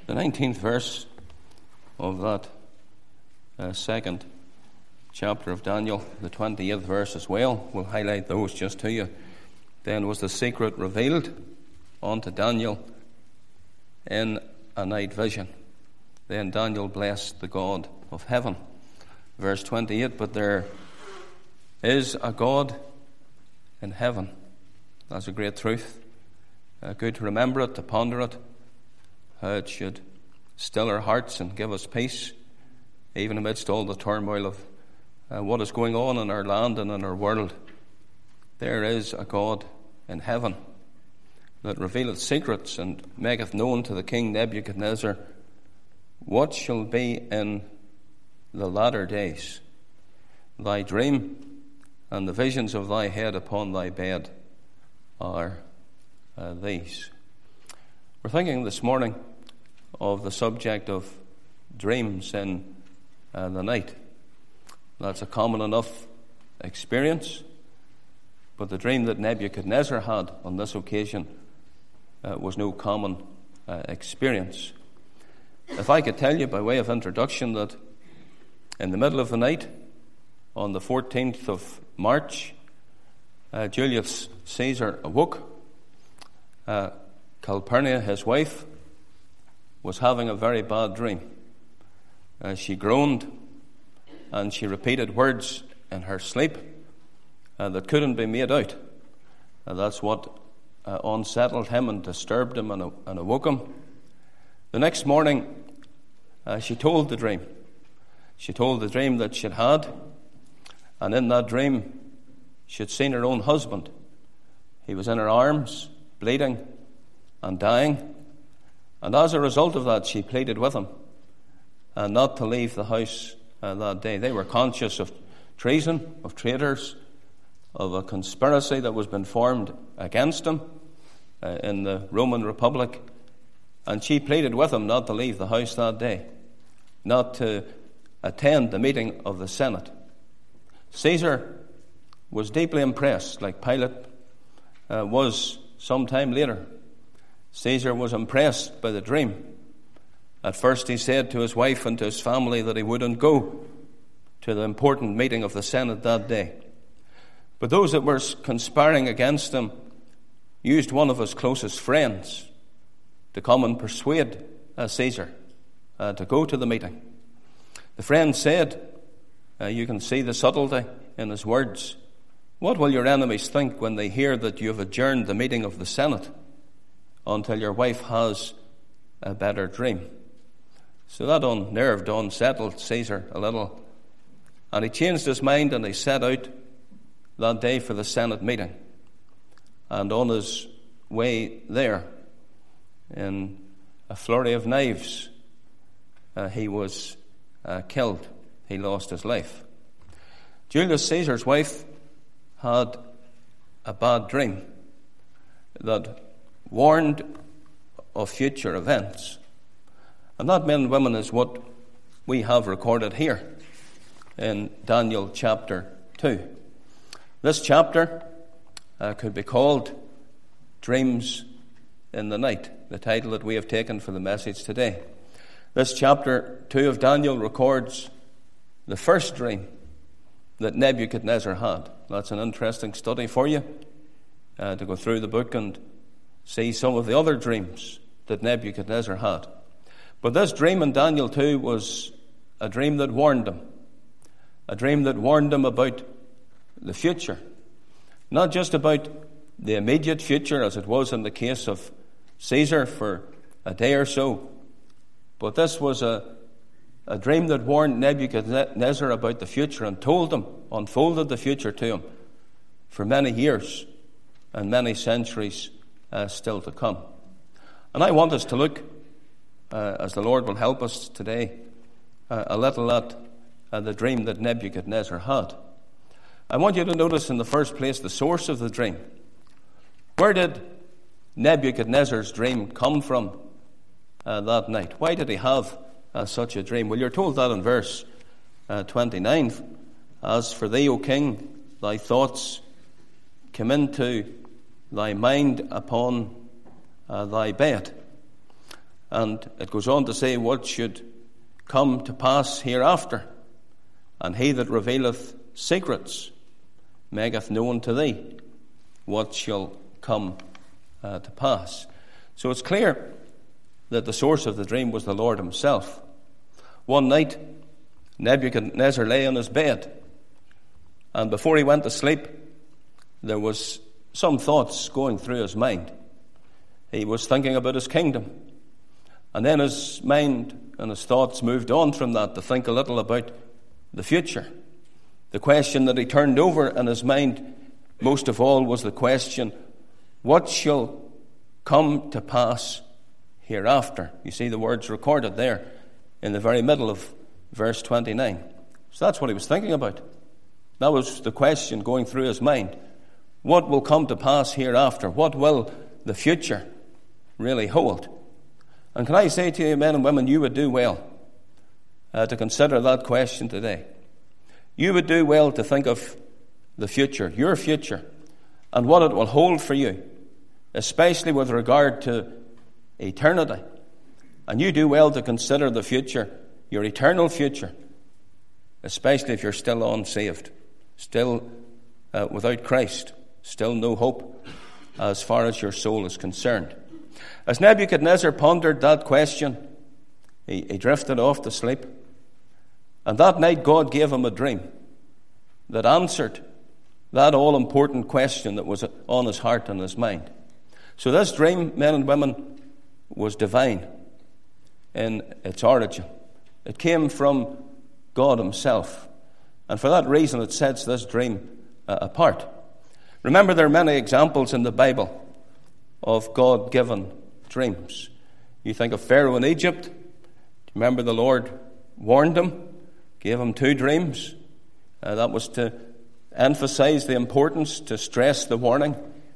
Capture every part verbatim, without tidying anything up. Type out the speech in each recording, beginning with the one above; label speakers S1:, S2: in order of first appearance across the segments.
S1: The nineteenth verse of that uh, second chapter of Daniel, the twenty-eighth verse as well, will highlight those just to you. Then was the secret revealed unto Daniel in a night vision. Then Daniel blessed the God of heaven. Verse twenty-eight, but there is a God in heaven. That's a great truth. Uh, good to remember it, to ponder it. How it should still our hearts and give us peace, even amidst all the turmoil of uh, what is going on in our land and in our world. There is a God in heaven that revealeth secrets and maketh known to the king Nebuchadnezzar what shall be in the latter days. Thy dream and the visions of thy head upon thy bed are uh, these. We're thinking this morning of the subject of dreams in uh, the night. That's a common enough experience, but the dream that Nebuchadnezzar had on this occasion uh, was no common uh, experience. If I could tell you by way of introduction that in the middle of the night, on the fourteenth of March, uh, Julius Caesar awoke. Uh, Calpurnia, his wife, was having a very bad dream. Uh, she groaned and she repeated words in her sleep uh, that couldn't be made out. Uh, that's what uh, unsettled him and disturbed him and, uh, and awoke him. The next morning, uh, she told the dream. She told the dream that she'd had, and in that dream, she'd seen her own husband. He was in her arms, bleeding and dying. And as a result of that, she pleaded with him uh, not to leave the house uh, that day. They were conscious of treason, of traitors, of a conspiracy that was been formed against him uh, in the Roman Republic. And she pleaded with him not to leave the house that day, not to attend the meeting of the Senate. Caesar was deeply impressed, like Pilate uh, was some time later. Caesar was impressed by the dream. At first he said to his wife and to his family that he wouldn't go to the important meeting of the Senate that day. But those that were conspiring against him used one of his closest friends to come and persuade uh, Caesar uh, to go to the meeting. The friend said, uh, you can see the subtlety in his words, what will your enemies think when they hear that you have adjourned the meeting of the Senate until your wife has a better dream? So that unnerved, unsettled Caesar a little. And he changed his mind and he set out that day for the Senate meeting. And on his way there, in a flurry of knives, uh, he was uh, killed. He lost his life. Julius Caesar's wife had a bad dream that warned of future events. And that, men and women, is what we have recorded here in Daniel chapter two. This chapter uh, could be called Dreams in the Night, the title that we have taken for the message today. This chapter two of Daniel records the first dream that Nebuchadnezzar had. That's an interesting study for you, uh, to go through the book and see some of the other dreams that Nebuchadnezzar had. But this dream in Daniel two was a dream that warned him. A dream that warned him about the future. Not just about the immediate future, as it was in the case of Caesar for a day or so. But this was a, a dream that warned Nebuchadnezzar about the future and told him, unfolded the future to him for many years and many centuries Uh, still to come. And I want us to look, uh, as the Lord will help us today, uh, a little at uh, the dream that Nebuchadnezzar had. I want you to notice in the first place the source of the dream. Where did Nebuchadnezzar's dream come from uh, that night? Why did he have uh, such a dream? Well, you're told that in verse uh, twenty-nine. As for thee, O king, thy thoughts come into thy mind upon uh, thy bed. And it goes on to say what should come to pass hereafter. And he that revealeth secrets maketh known to thee what shall come uh, to pass. So it's clear that the source of the dream was the Lord himself. One night, Nebuchadnezzar lay on his bed, and before he went to sleep, there was some thoughts going through his mind. He was thinking about his kingdom, and then his mind and his thoughts moved on from that to think a little about the future. The question that he turned over in his mind most of all was the question, what shall come to pass hereafter? You see the words recorded there in the very middle of verse twenty-nine. So that's what he was thinking about. That was the question going through his mind. What will come to pass hereafter? What will the future really hold? And can I say to you, men and women, you would do well uh, to consider that question today. You would do well to think of the future, your future, and what it will hold for you, especially with regard to eternity. And you do well to consider the future, your eternal future, especially if you're still unsaved, still uh, without Christ, still no hope as far as your soul is concerned. As Nebuchadnezzar pondered that question, he, he drifted off to sleep. And that night God gave him a dream that answered that all-important question that was on his heart and his mind. So this dream, men and women, was divine in its origin. It came from God himself. And for that reason it sets this dream uh, apart. Remember, there are many examples in the Bible of God-given dreams. You think of Pharaoh in Egypt. Remember, the Lord warned him, gave him two dreams. Uh, that was to emphasize the importance, to stress the warning.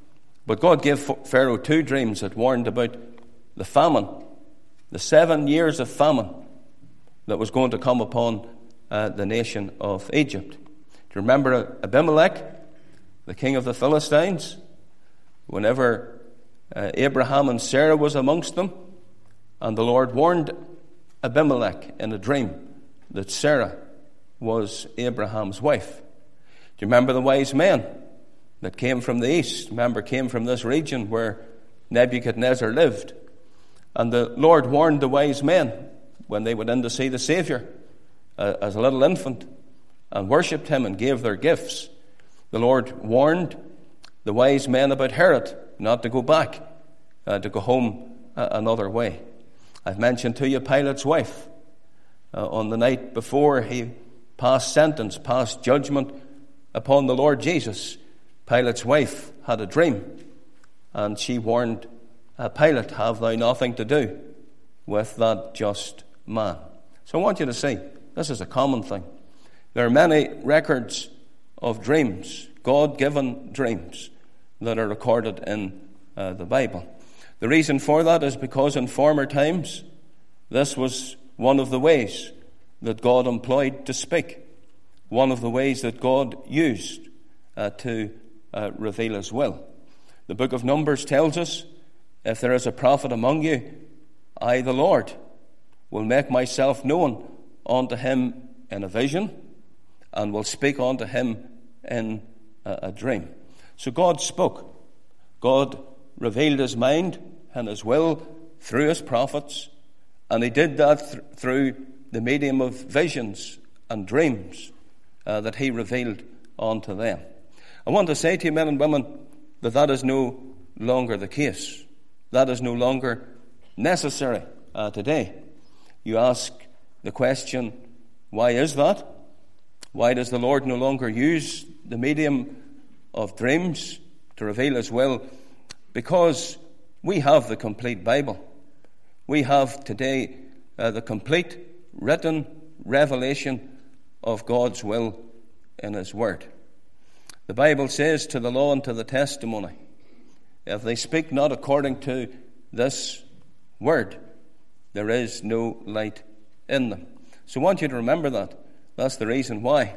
S1: But God gave Pharaoh two dreams that warned about the famine, the seven years of famine that was going to come upon uh, the nation of Egypt. Do you remember Abimelech, the king of the Philistines? Whenever uh, Abraham and Sarah was amongst them, and the Lord warned Abimelech in a dream that Sarah was Abraham's wife. Do you remember the wise men that came from the east? Remember, came from this region where Nebuchadnezzar lived. And the Lord warned the wise men when they went in to see the Savior uh, as a little infant and worshipped him and gave their gifts. The Lord warned the wise men about Herod not to go back, uh, to go home uh, another way. I've mentioned to you Pilate's wife. Uh, on the night before he passed sentence, passed judgment upon the Lord Jesus, Pilate's wife had a dream, and she warned uh, Pilate, have thou nothing to do with that just man. So I want you to see, this is a common thing. There are many records of dreams, God-given dreams, that are recorded in uh, the Bible. The reason for that is because in former times, this was one of the ways that God employed to speak, one of the ways that God used uh, to uh, reveal his will. The book of Numbers tells us, if there is a prophet among you, I, the Lord, will make myself known unto him in a vision, and will speak unto him in a, a dream. So God spoke. God revealed his mind and his will through his prophets, and he did that th- through the medium of visions and dreams uh, that he revealed unto them. I want to say to you, men and women, that that is no longer the case. That is no longer necessary uh, today. You ask the question, why is that? Why does the Lord no longer use the medium of dreams to reveal his will? Because we have the complete Bible. We have today uh, the complete written revelation of God's will in his word. The Bible says, to the law and to the testimony, if they speak not according to this word, there is no light in them. So I want you to remember that. That's the reason why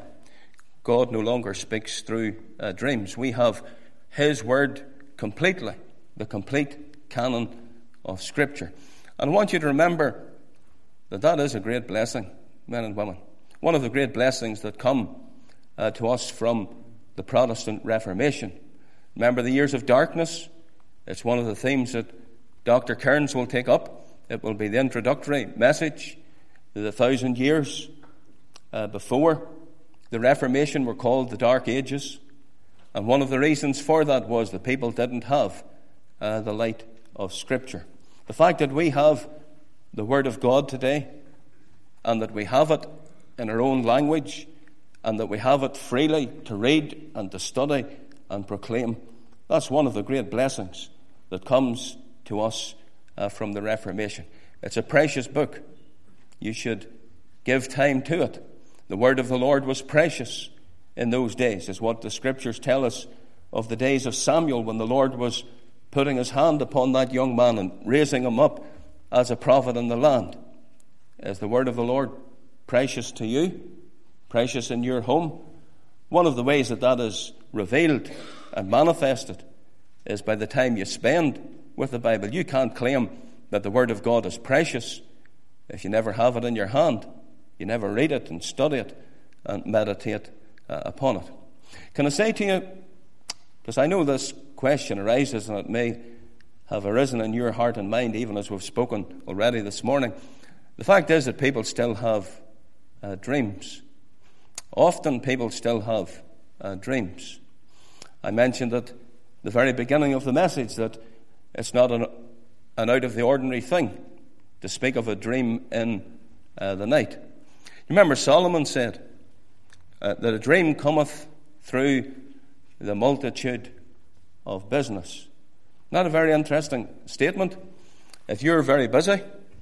S1: God no longer speaks through uh, dreams. We have his word completely, the complete canon of Scripture. And I want you to remember that that is a great blessing, men and women. One of the great blessings that come uh, to us from the Protestant Reformation. Remember the years of darkness? It's one of the themes that Doctor Kearns will take up. It will be the introductory message. The thousand years uh, before the Reformation were called the Dark Ages. And one of the reasons for that was that people didn't have uh, the light of Scripture. The fact that we have the Word of God today, and that we have it in our own language, and that we have it freely to read and to study and proclaim, that's one of the great blessings that comes to us uh, from the Reformation. It's a precious book. You should give time to it. The word of the Lord was precious in those days, is what the Scriptures tell us of the days of Samuel, when the Lord was putting his hand upon that young man and raising him up as a prophet in the land. Is the word of the Lord precious to you? Precious in your home? One of the ways that that is revealed and manifested is by the time you spend with the Bible. You can't claim that the Word of God is precious if you never have it in your hand. You never read it and study it and meditate uh, upon it. Can I say to you, because I know this question arises and it may have arisen in your heart and mind even as we've spoken already this morning. The fact is that people still have uh, dreams. Often people still have uh, dreams. I mentioned at the very beginning of the message that it's not an, an out-of-the-ordinary thing to speak of a dream in uh, the night. Remember, Solomon said uh, that a dream cometh through the multitude of business. Not a very interesting statement. If you're very busy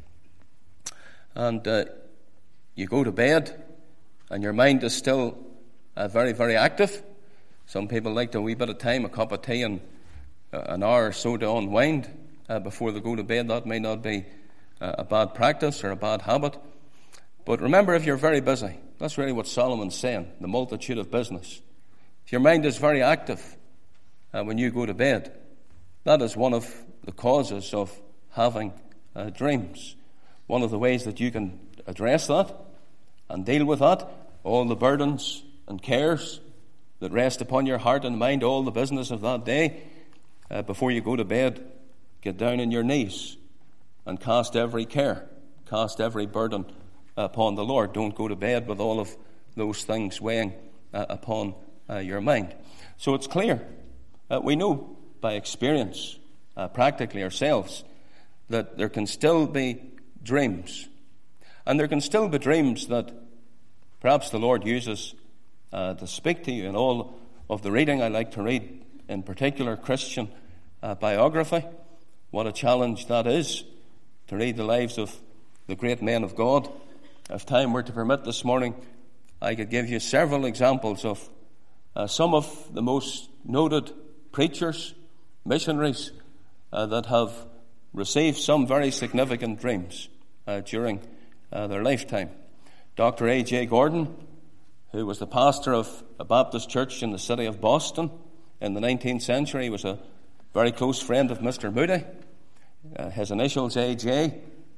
S1: and uh, you go to bed and your mind is still uh, very, very active. Some people like to a wee bit of time, a cup of tea and uh, an hour or so to unwind uh, before they go to bed. That may not be uh, a bad practice or a bad habit. But remember, if you're very busy, that's really what Solomon's saying, the multitude of business. If your mind is very active uh, when you go to bed, that is one of the causes of having uh, dreams. One of the ways that you can address that and deal with that, all the burdens and cares that rest upon your heart and mind, all the business of that day, uh, before you go to bed, get down on your knees and cast every care, cast every burden upon the Lord. Don't go to bed with all of those things weighing uh, upon uh, your mind. So it's clear, uh, we know by experience, uh, practically ourselves, that there can still be dreams. And there can still be dreams that perhaps the Lord uses uh, to speak to you. In all of the reading I like to read, in particular Christian uh, biography, what a challenge that is, to read the lives of the great men of God. If time were to permit this morning, I could give you several examples of uh, some of the most noted preachers, missionaries uh, that have received some very significant dreams uh, during uh, their lifetime. Doctor A J Gordon, who was the pastor of a Baptist church in the city of Boston in the nineteenth century, was a very close friend of Mister Moody. Uh, his initials A J.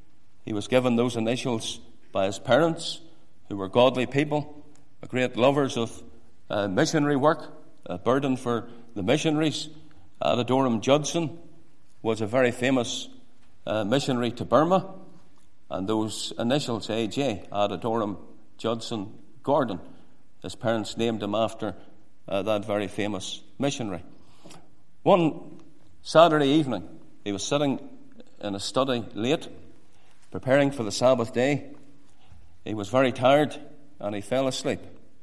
S1: He was given those initials by his parents, who were godly people, great lovers of uh, missionary work, a burden for the missionaries. Adoram Judson was a very famous uh, missionary to Burma, and those initials, A J, Adoram Judson Gordon, his parents named him after uh, that very famous missionary. One Saturday evening, he was sitting in a study late, preparing for the Sabbath day. He was very tired, and he fell asleep.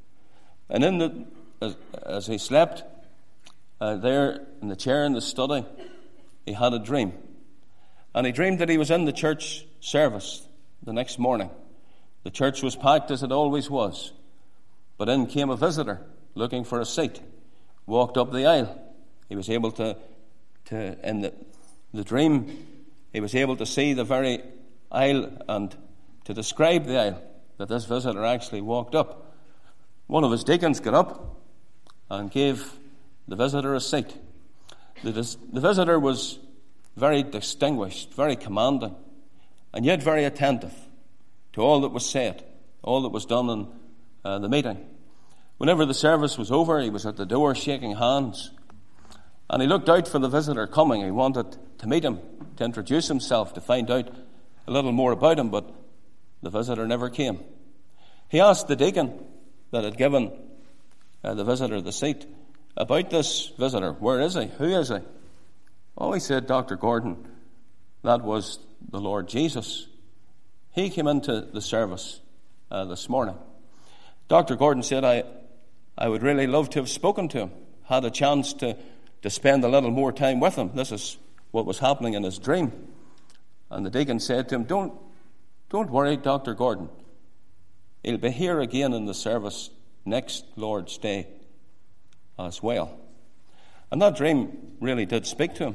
S1: And in the, as, as he slept, uh, there in the chair in the study, he had a dream. And he dreamed that he was in the church service the next morning. The church was packed as it always was. But in came a visitor looking for a seat, walked up the aisle. He was able to, to in the, the dream, he was able to see the very aisle and to describe the aisle that this visitor actually walked up. One of his deacons got up and gave the visitor a seat. The, the visitor was very distinguished, very commanding. and yet very attentive to all that was said, all that was done in uh, the meeting. Whenever the service was over, he was at the door shaking hands, and he looked out for the visitor coming. He wanted to meet him, to introduce himself, to find out a little more about him, but the visitor never came. He asked the deacon that had given uh, the visitor the seat about this visitor. Where is he? Who is he? Oh, he said, Doctor Gordon, that was the Lord Jesus. He came into the service uh, this morning. Doctor Gordon said, I, I would really love to have spoken to him, had a chance to, to spend a little more time with him. This is what was happening in his dream. And the deacon said to him, Don't, don't worry, Doctor Gordon. He'll be here again in the service next Lord's Day as well. And that dream really did speak to him.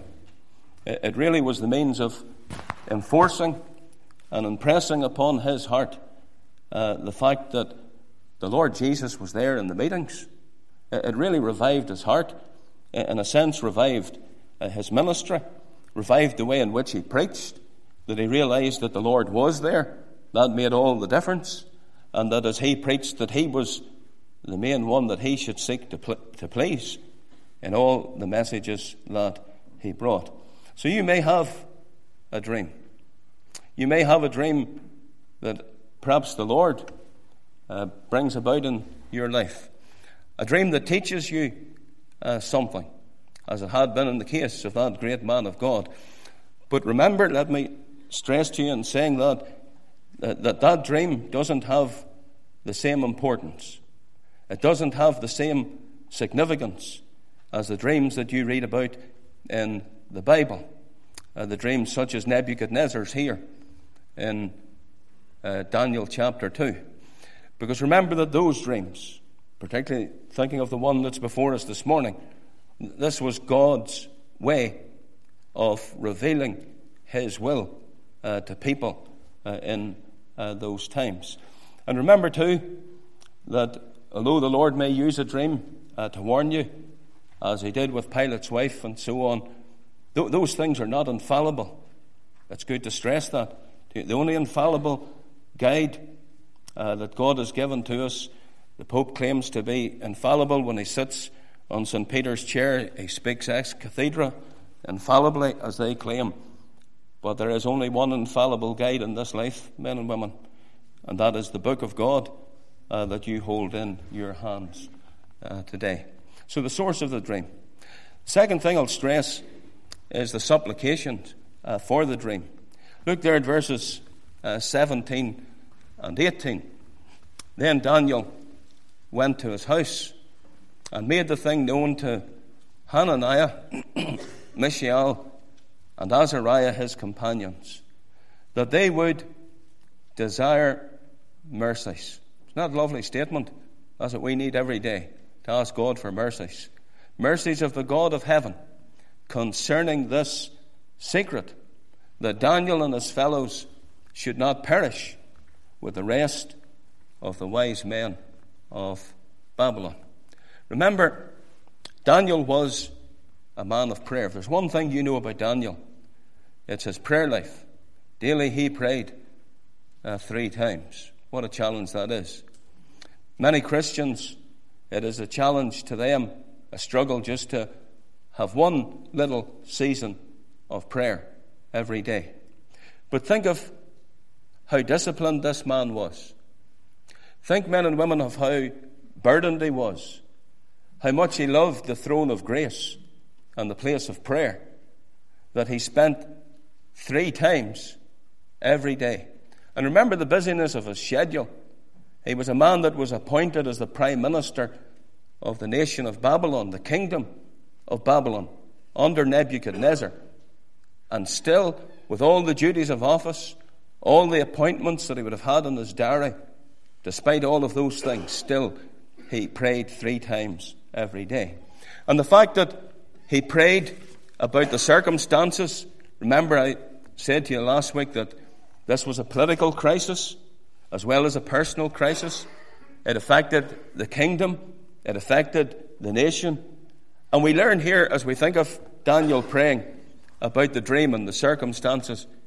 S1: It really was the means of enforcing and impressing upon his heart uh, the fact that the Lord Jesus was there in the meetings. It really revived his heart, in a sense revived uh, his ministry, revived the way in which he preached, that he realized that the Lord was there. That made all the difference, and that as he preached, that he was the main one that he should seek to, pl- to please in all the messages that he brought. So you may have a dream. You may have a dream that perhaps the Lord uh, brings about in your life. A dream that teaches you uh, something, as it had been in the case of that great man of God. But remember, let me stress to you in saying that that that, that dream doesn't have the same importance. It doesn't have the same significance as the dreams that you read about in the Bible. Uh, the dreams such as Nebuchadnezzar's here in uh, Daniel chapter two. Because remember that those dreams, particularly thinking of the one that's before us this morning, this was God's way of revealing his will uh, to people uh, in uh, those times. And remember too that although the Lord may use a dream uh, to warn you, as he did with Pilate's wife and so on, th- those things are not infallible. It's good to stress that. The only infallible guide uh, that God has given to us, the Pope claims to be infallible when he sits on Saint Peter's chair. He speaks ex cathedra, infallibly, as they claim. But there is only one infallible guide in this life, men and women, and that is the Book of God uh, that you hold in your hands uh, today. So the source of the dream. The second thing I'll stress is the supplication uh, for the dream. Look there at verses uh, seventeen and eighteen. Then Daniel went to his house and made the thing known to Hananiah, Mishael, and Azariah his companions, that they would desire mercies. Isn't that a lovely statement? That's what we need every day, to ask God for mercies. Mercies of the God of heaven concerning this secret, that Daniel and his fellows should not perish with the rest of the wise men of Babylon. Remember, Daniel was a man of prayer. If there's one thing you know about Daniel, it's his prayer life. Daily he prayed uh, three times. What a challenge that is. Many Christians, it is a challenge to them, a struggle just to have one little season of prayer every day. But think of how disciplined this man was. Think, men and women, of how burdened he was, how much he loved the throne of grace and the place of prayer, that he spent three times every day. And remember the busyness of his schedule. He was a man that was appointed as the prime minister of the nation of Babylon, the kingdom of Babylon, under Nebuchadnezzar. And still, with all the duties of office, all the appointments that he would have had in his diary, despite all of those things, still he prayed three times every day. And the fact that he prayed about the circumstances, remember I said to you last week that this was a political crisis as well as a personal crisis. It affected the kingdom, it affected the nation. And we learn here, as we think of Daniel praying about the dream and the circumstances,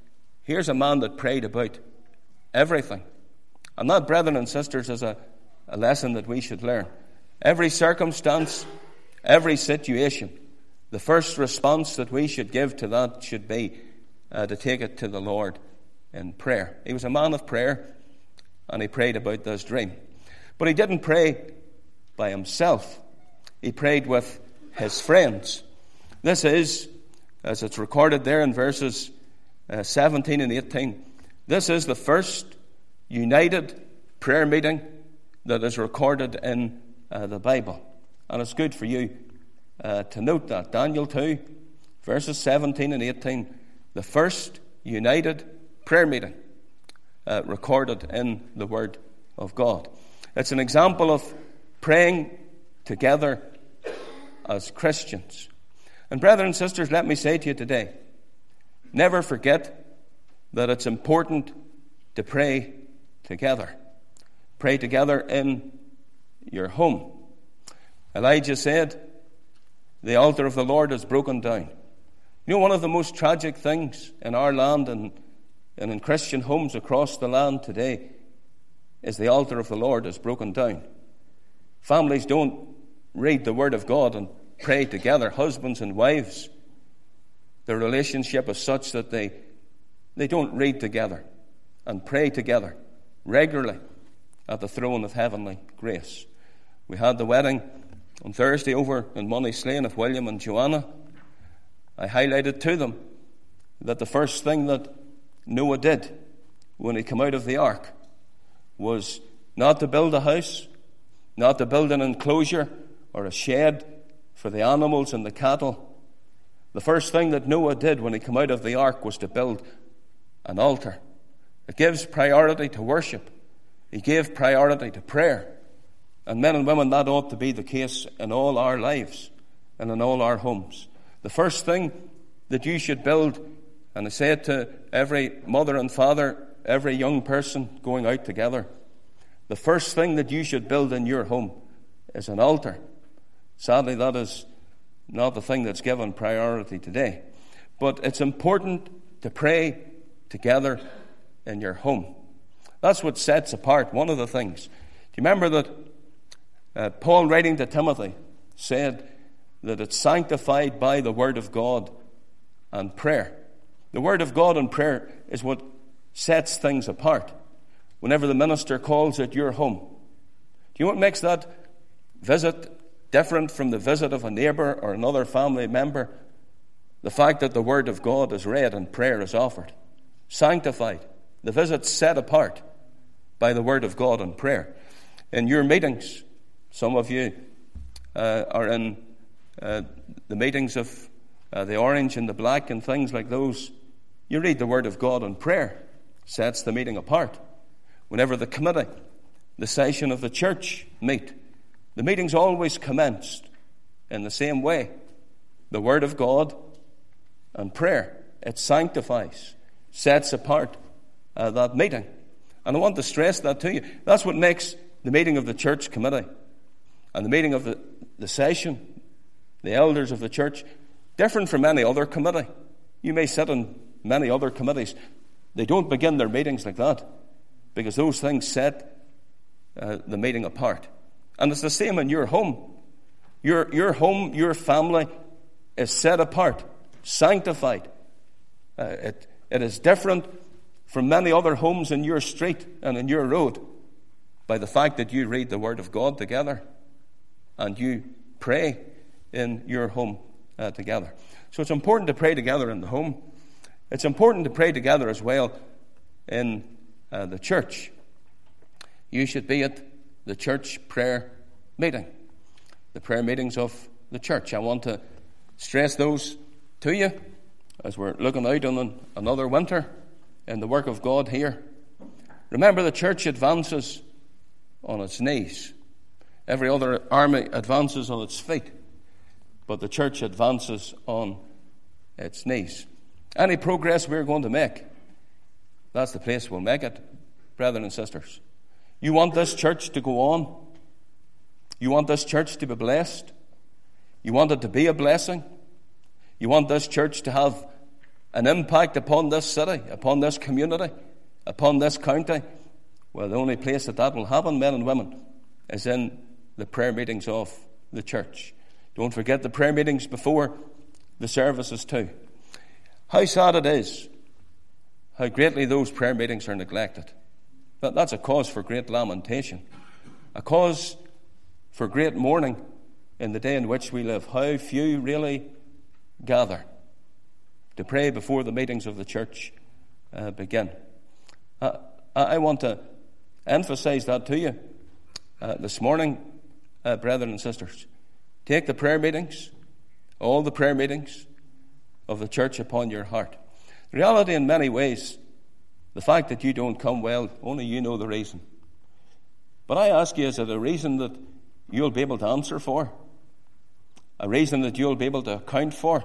S1: Here's a man that prayed about everything. And that, brethren and sisters, is a, a lesson that we should learn. Every circumstance, every situation, the first response that we should give to that should be uh, to take it to the Lord in prayer. He was a man of prayer, and he prayed about this dream. But he didn't pray by himself. He prayed with his friends. This is, as it's recorded there in verses uh, seventeen and eighteen, this is the first united prayer meeting that is recorded in uh, the Bible. And it's good for you uh, to note that. Daniel two, verses seventeen and eighteen, the first united prayer meeting uh, recorded in the Word of God. It's an example of praying together as Christians. And brethren and sisters, let me say to you today, never forget that it's important to pray together. Pray together in your home. Elijah said, the altar of the Lord is broken down. You know, one of the most tragic things in our land and, and in Christian homes across the land today is the altar of the Lord is broken down. Families don't read the Word of God and pray together. Husbands and wives, their relationship is such that they, they don't read together and pray together regularly at the throne of heavenly grace. We had the wedding on Thursday over in Moneyslane of William and Joanna. I highlighted to them that the first thing that Noah did when he came out of the ark was not to build a house, not to build an enclosure or a shed for the animals and the cattle. The first thing that Noah did when he came out of the ark was to build an altar. It gives priority to worship. He gave priority to prayer. And men and women, that ought to be the case in all our lives and in all our homes. The first thing that you should build, and I say it to every mother and father, every young person going out together, the first thing that you should build in your home is an altar. Sadly, that is not the thing that's given priority today. But it's important to pray together in your home. That's what sets apart one of the things. Do you remember that uh, Paul, writing to Timothy, said that it's sanctified by the Word of God and prayer. The Word of God and prayer is what sets things apart. Whenever the minister calls at your home, do you know what makes that visit different from the visit of a neighbour or another family member? The fact that the Word of God is read and prayer is offered. Sanctified. The visit's set apart by the Word of God and prayer. In your meetings, some of you uh, are in uh, the meetings of uh, the orange and the black and things like those. You read the Word of God and prayer. Sets the meeting apart. Whenever the committee, the session of the church meet, the meeting's always commenced in the same way. The Word of God and prayer. It sanctifies, sets apart uh, that meeting. And I want to stress that to you. That's what makes the meeting of the church committee and the meeting of the, the session, the elders of the church, different from any other committee. You may sit in many other committees. They don't begin their meetings like that because those things set uh, the meeting apart. And it's the same in your home. Your, your home, your family is set apart, sanctified. Uh, it, it is different from many other homes in your street and in your road by the fact that you read the Word of God together and you pray in your home uh, together. So it's important to pray together in the home. It's important to pray together as well in uh, the church. You should be at the church prayer meeting, the prayer meetings of the church. I want to stress those to you as we're looking out on an, another winter in the work of God here. Remember, the church advances on its knees. Every other army advances on its feet, but the church advances on its knees. Any progress we're going to make, that's the place we'll make it, brethren and sisters. You want this church to go on? You want this church to be blessed? You want it to be a blessing? You want this church to have an impact upon this city, upon this community, upon this county, well, the only place that that will happen, men and women, is in the prayer meetings of the church. Don't forget the prayer meetings before the services too. How sad it is, how greatly those prayer meetings are neglected. But that's a cause for great lamentation, a cause for great mourning in the day in which we live. How few really gather to pray before the meetings of the church uh, begin. Uh, I want to emphasize that to you uh, this morning, uh, brethren and sisters. Take the prayer meetings, all the prayer meetings of the church upon your heart. The reality in many ways, the fact that you don't come, well, only you know the reason. But I ask you, is it a reason that you'll be able to answer for? A reason that you'll be able to account for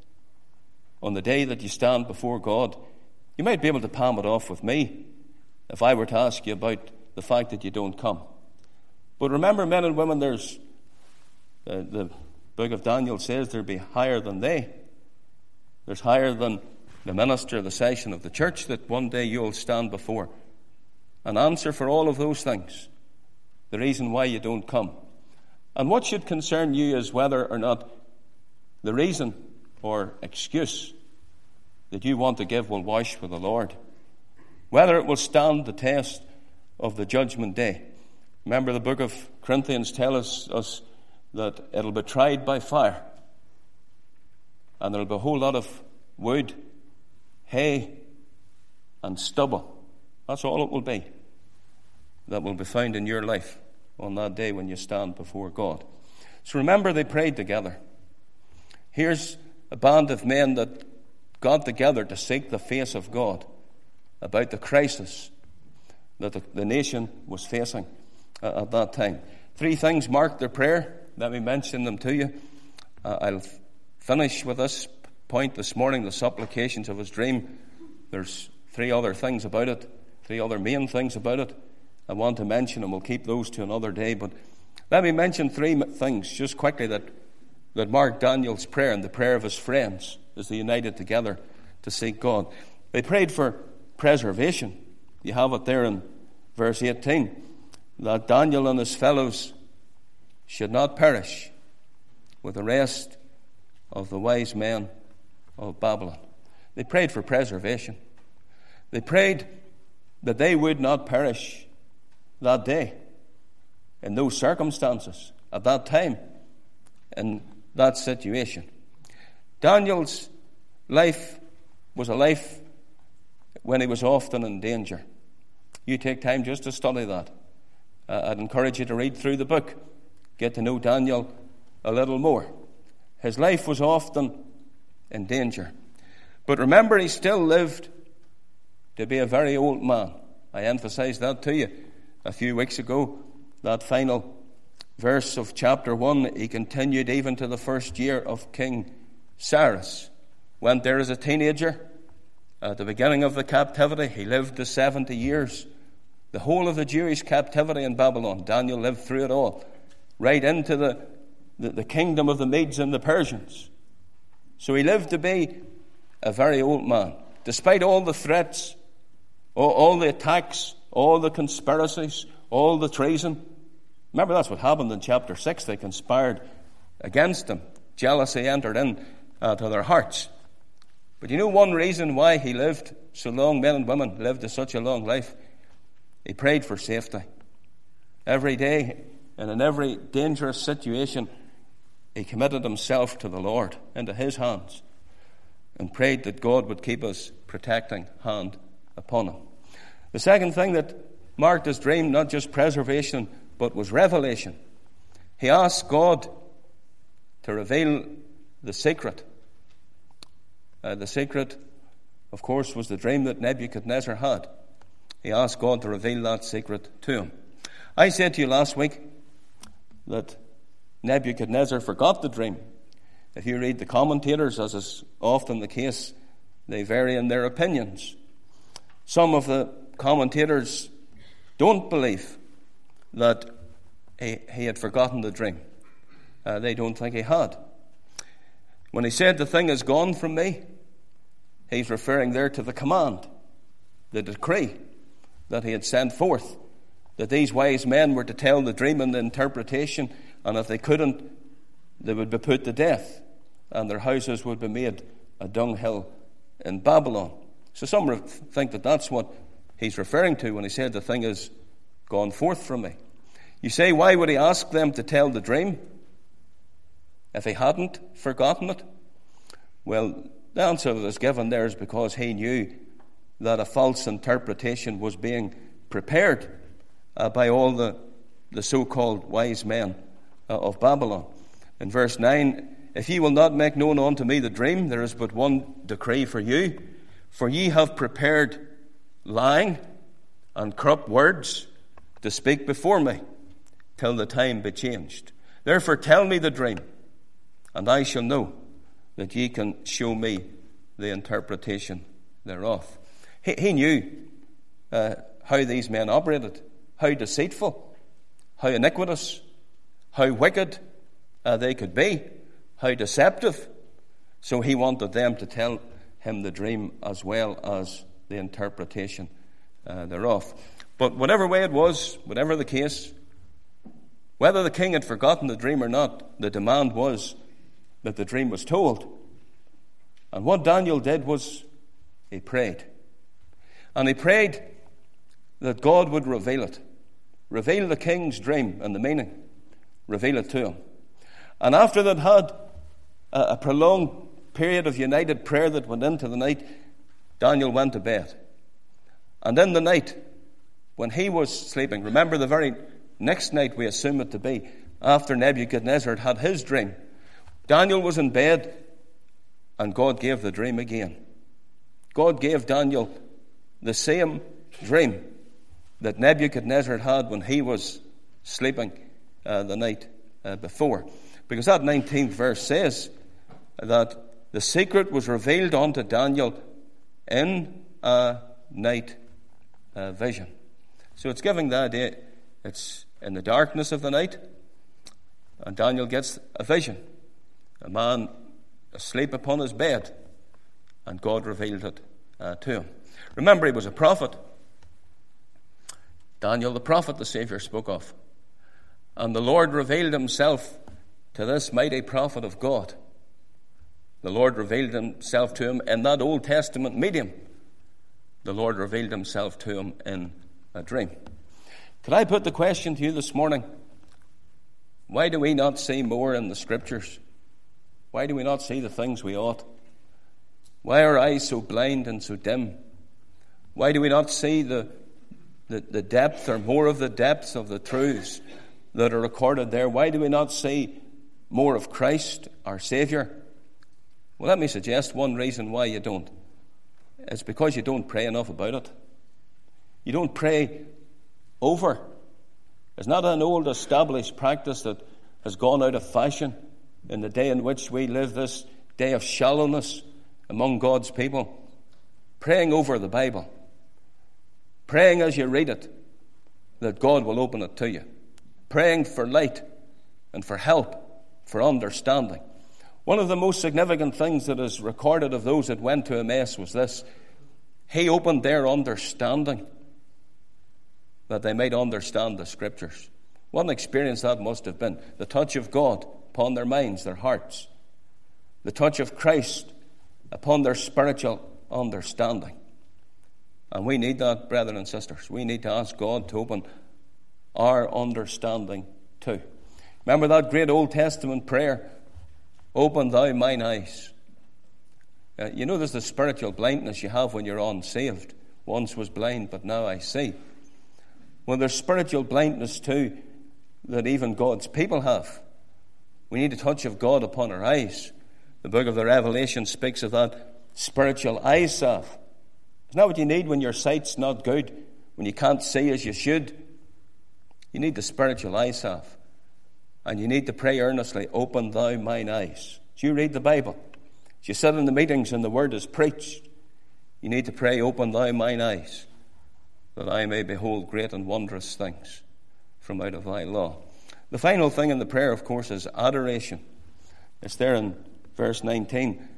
S1: on the day that you stand before God? You might be able to palm it off with me if I were to ask you about the fact that you don't come. But remember, men and women, there's uh, the book of Daniel says there'll be higher than they. There's higher than the minister, the session of the church, that one day you'll stand before and answer for all of those things, the reason why you don't come. And what should concern you is whether or not the reason or excuse that you want to give will wash with the Lord, whether it will stand the test of the judgment day. Remember, the book of Corinthians tells us, us that it'll be tried by fire, and there'll be a whole lot of wood, hay, and stubble. That's all it will be that will be found in your life on that day when you stand before God. So remember, they prayed together. Here's a band of men that got together to seek the face of God about the crisis that the, the nation was facing uh, at that time. Three things marked their prayer. Let me mention them to you. Uh, I'll f- finish with this point this morning, the supplications of his dream. There's three other things about it, three other main things about it I want to mention, and we'll keep those to another day. But let me mention three things just quickly that, that marked Daniel's prayer and the prayer of his friends as they united together to seek God. They prayed for preservation. You have it there in verse eighteen, that Daniel and his fellows should not perish with the rest of the wise men of Babylon. They prayed for preservation. They prayed that they would not perish that day, in those circumstances, at that time, in that situation. Daniel's life was a life when he was often in danger. You take time just to study that. Uh, I'd encourage you to read through the book, get to know Daniel a little more. His life was often in danger. But remember, he still lived to be a very old man. I emphasized that to you a few weeks ago. That final verse of chapter one, he continued even to the first year of King Cyrus. Went there as a teenager. At the beginning of the captivity, he lived the seventy years. The whole of the Jewish captivity in Babylon, Daniel lived through it all, right into the, the, the kingdom of the Medes and the Persians. So he lived to be a very old man. Despite all the threats, all, all the attacks, all the conspiracies, all the treason. Remember, that's what happened in chapter six. They conspired against him. Jealousy entered in uh, to their hearts. But you know one reason why he lived so long, men and women lived to such a long life? He prayed for safety. Every day and in every dangerous situation, he committed himself to the Lord, into his hands, and prayed that God would keep his protecting hand upon him. The second thing that marked his dream, not just preservation, but was revelation. He asked God to reveal the secret. Uh, the secret, of course, was the dream that Nebuchadnezzar had. He asked God to reveal that secret to him. I said to you last week that Nebuchadnezzar forgot the dream. If you read the commentators, as is often the case, they vary in their opinions. Some of the commentators don't believe that he, he had forgotten the dream. Uh, they don't think he had. When he said, "The thing is gone from me," he's referring there to the command, the decree that he had sent forth, that these wise men were to tell the dream and the interpretation, and if they couldn't, they would be put to death, and their houses would be made a dunghill in Babylon. So some think that that's what he's referring to when he said the thing is gone forth from me. You say, why would he ask them to tell the dream if he hadn't forgotten it? Well, the answer that is given there is because he knew that a false interpretation was being prepared uh, by all the, the so-called wise men uh, of Babylon. In verse nine, if ye will not make known unto me the dream, there is but one decree for you. For ye have prepared lying and corrupt words to speak before me, till the time be changed. Therefore tell me the dream, and I shall know that ye can show me the interpretation thereof. He, he knew uh, how these men operated, how deceitful, how iniquitous, how wicked uh, they could be, how deceptive. So he wanted them to tell him the dream as well as the interpretation uh, thereof. But whatever way it was, whatever the case, whether the king had forgotten the dream or not, the demand was that the dream was told. And what Daniel did was he prayed. And he prayed that God would reveal it. Reveal the king's dream and the meaning. Reveal it to him. And after they'd had a, a prolonged period of united prayer that went into the night, Daniel went to bed. And in the night, when he was sleeping, remember the very next night we assume it to be, after Nebuchadnezzar had his dream, Daniel was in bed and God gave the dream again. God gave Daniel the same dream that Nebuchadnezzar had when he was sleeping uh, the night uh, before. Because that nineteenth verse says that the secret was revealed unto Daniel in a night uh, vision. So it's giving the idea it's in the darkness of the night, and Daniel gets a vision. A man asleep upon his bed, and God revealed it uh, to him. Remember, he was a prophet. Daniel the prophet, the Savior spoke of. And the Lord revealed himself to this mighty prophet of God. The Lord revealed himself to him in that Old Testament medium. The Lord revealed himself to him in a dream. Could I put the question to you this morning? Why do we not see more in the Scriptures? Why do we not see the things we ought? Why are our eyes so blind and so dim? Why do we not see the, the, the depth or more of the depths of the truths that are recorded there? Why do we not see more of Christ, our Savior? Well, let me suggest one reason why you don't. It's because you don't pray enough about it. You don't pray over. It's not an old established practice that has gone out of fashion in the day in which we live, this day of shallowness among God's people. Praying over the Bible. Praying as you read it that God will open it to you. Praying for light and for help, for understanding. One of the most significant things that is recorded of those that went to Emmaus was this. He opened their understanding that they might understand the Scriptures. What an experience that must have been. The touch of God upon their minds, their hearts. The touch of Christ upon their spiritual understanding. And we need that, brethren and sisters. We need to ask God to open our understanding too. Remember that great Old Testament prayer, open thou mine eyes. Uh, you know there's the spiritual blindness you have when you're unsaved. Once was blind, but now I see. Well, there's spiritual blindness too that even God's people have. We need a touch of God upon our eyes. The book of the Revelation speaks of that spiritual eye salve. Isn't that what you need when your sight's not good, when you can't see as you should? You need the spiritual eye salve. And you need to pray earnestly, open thou mine eyes. As you read the Bible, as you sit in the meetings and the word is preached, you need to pray, open thou mine eyes, that I may behold great and wondrous things from out of thy law. The final thing in the prayer, of course, is adoration. It's there in verse nineteen.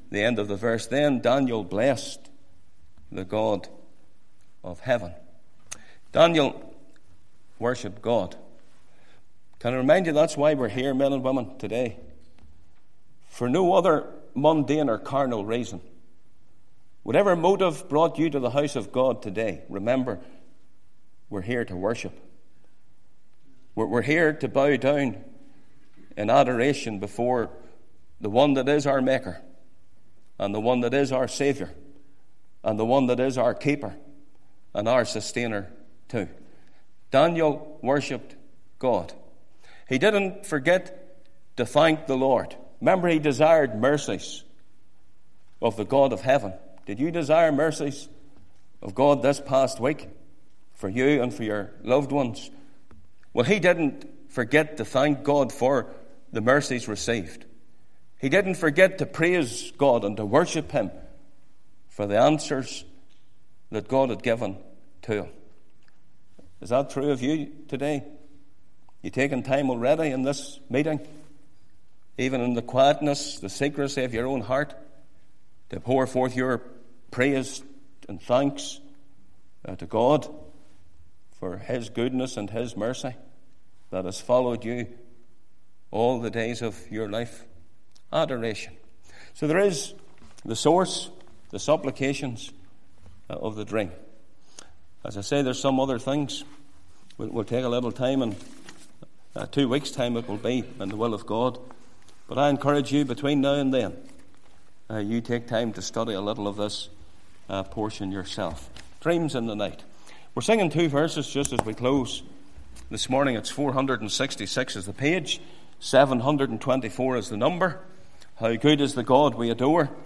S1: the end of the verse, then Daniel blessed the God of heaven. Daniel worshipped God. Can I remind you that's why we're here, men and women, today? For no other mundane or carnal reason. Whatever motive brought you to the house of God today, remember, we're here to worship. We're, we're here to bow down in adoration before the one that is our Maker, and the one that is our Savior, and the one that is our Keeper, and our Sustainer too. Daniel worshipped God. He didn't forget to thank the Lord. Remember, he desired mercies of the God of heaven. Did you desire mercies of God this past week for you and for your loved ones? Well, he didn't forget to thank God for the mercies received. He didn't forget to praise God and to worship him for the answers that God had given to him. Is that true of you today? You taking time already in this meeting, even in the quietness, the secrecy of your own heart, to pour forth your praise and thanks uh, to God for his goodness and his mercy that has followed you all the days of your life? Adoration. So there is the source, the supplications uh, of the dream. As I say, there's some other things. We'll, we'll take a little time, and uh, two weeks' time it will be in the will of God. But I encourage you, between now and then, uh, you take time to study a little of this uh, portion yourself. Dreams in the night. We're singing two verses just as we close this morning. It's four hundred sixty-six is the page, seven hundred twenty-four is the number. How good is the God we adore.